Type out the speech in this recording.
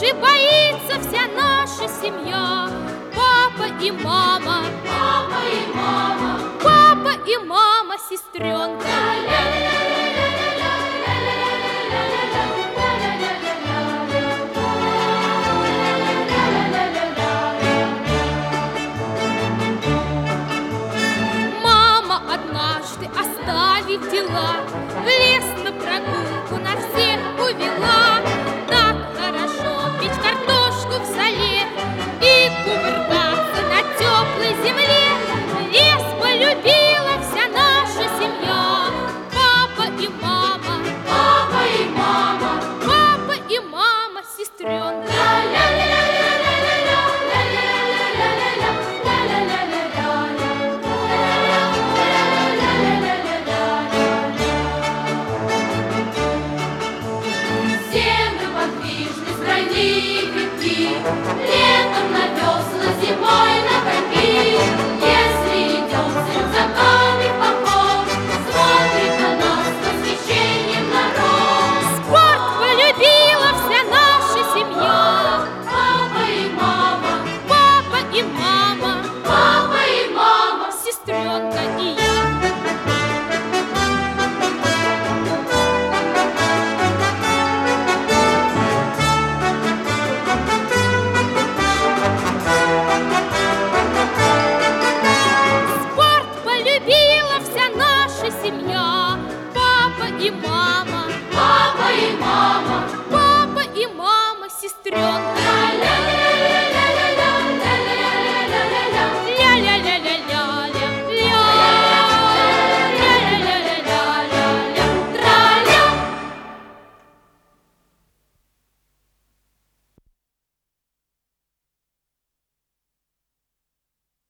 лучше боится вся наша семья. Папа и мама, Папа и мама, папа и мама, сестренка. Мама однажды, оставив дела, в лес на прогулку на всех увела. Так хорошо печь картошку в соле и кувыркаться на теплой земле. Лес полюбила вся наша семья. Папа и мама, папа и мама, папа и мама, сестренка. Летом на весла, зимой на коньки. Если идем с рюкзаками в поход, смотрит на нас с восхищением народ. Спорт полюбила вся наша семья. Папа и мама, Папа и мама, папа и мама, сестренка и я. Семья, папа и мама, папа и мама, папа и мама, сестренка.